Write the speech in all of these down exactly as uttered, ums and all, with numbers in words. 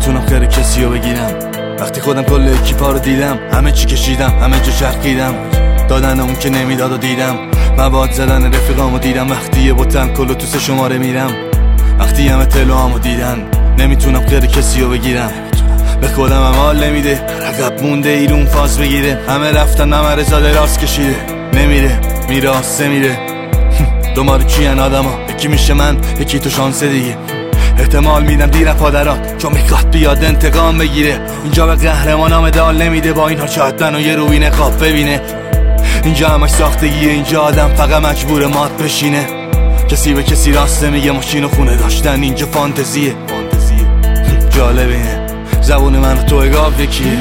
نمیتونم خیر کسی رو بگیرم. وقتی خودم کل اکیپا رو دیدم، همه چی کشیدم، همه جا چرخیدم، دادن اون که نمیداد و دیدم، مواد زدن رفیقامو دیدم. وقتی یه بوتن کلو تو سه شماره میرم، وقتی همه تلوامو دیدن، نمیتونم خیر کسی رو بگیرم. به خودم هم حال نمیده، عقب مونده ایرون فاز بگیره. همه رفتن همه رزاده راست کشیده، نمیره میره آسه میره. دوماره چی ان آدم ها، یکی میشه من یکی تو شانسه دیگه. احتمال میدم دیر پادرات چون میخواد بیاد انتقام بگیره. اینجا به قهرمانا مدال نمیده، با اینها چهتن و یه روی نقاب ببینه. اینجا همش ساختگیه، اینجا آدم فقط مجبور مات بشینه. کسی به کسی راست میگه، ماشین و خونه داشتن اینجا فانتزیه. جالب اینه زبون من و تو اگاب یکیه.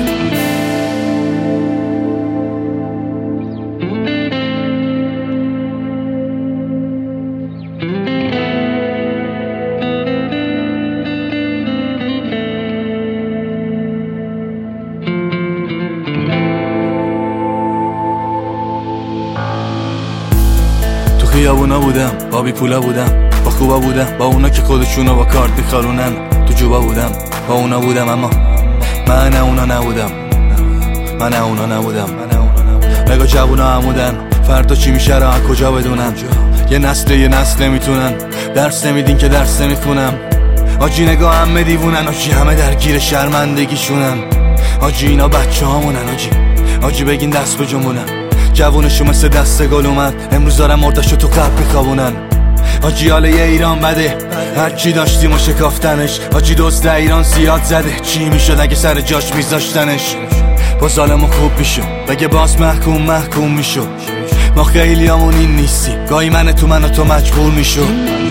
تو خیابونا بودم، با بی پولا بودم، با خوبا بودم، با اونا که خودشونو با کارت میخارونن. تو جوبا بودم، با اونا بودم، اما من نه اونا نبودم. من نه اونا نبودم. نگاه جوونا عمودن، فردا چی میشه را کجا بدونن. یه نسل یه نسل نمیتونن، درس نمیدین که درس نمیخونم. آجی نگاه همه دیوونن، آجی همه درگیر شرمندگیشونن. آجی اینا بچه هامونن، آجی آجی بگین دست به جنبونن. جوونشو مثل دست گل اومد، امروز دارم مردشو تو قبل میخوابونن. آجی حاله یه ایران بده، هرچی داشتیم و شکافتنش. آجی دزد ایران زیاد زده، چی میشد اگه سر جاش میذاشتنش. با ظالمو خوب میشو، بگه باز محکوم محکوم میشو. ما خیلی همون این نیستی، گاهی من تو من و تو مجبور میشو.